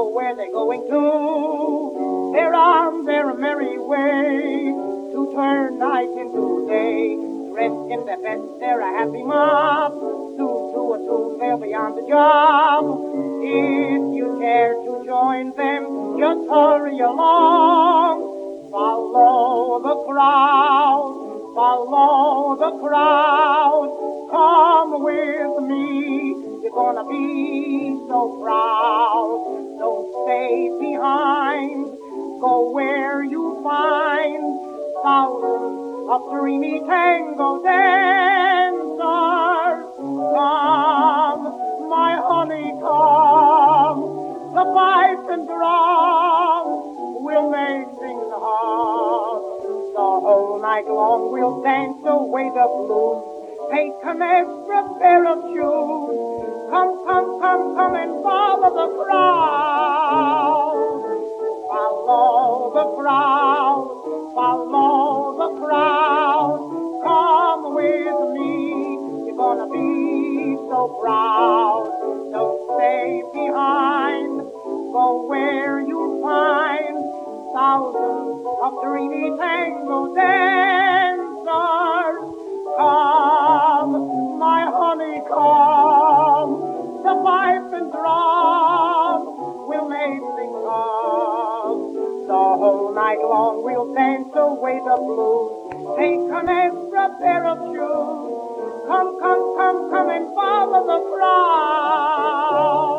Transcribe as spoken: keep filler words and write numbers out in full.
know where they're going to. They're on their merry way to turn night into day. Dressed in their best, they're a happy mob. Soon to a tune, they'll be on the job. If you care to join them, just hurry along. Follow the crowd, follow the crowd. Come with me, you're gonna be so proud. Don't stay behind, go where you find thousands of dreamy tango dancers. Come, my honey, come. The pipe and drum will make things hum. The whole night long we'll dance away the blues. Take an extra pair of shoes. Come, come, come, come and follow the crowd. Follow the crowd, follow the crowd. Come with me, you're gonna be so proud. Don't stay behind, go where you find thousands of dreamy tango dancers. Come, my honey, come. The pipe and drum will make things hum. The whole night long we'll dance away the blues. Take an extra pair of shoes. Come, come, come, come and follow the crowd.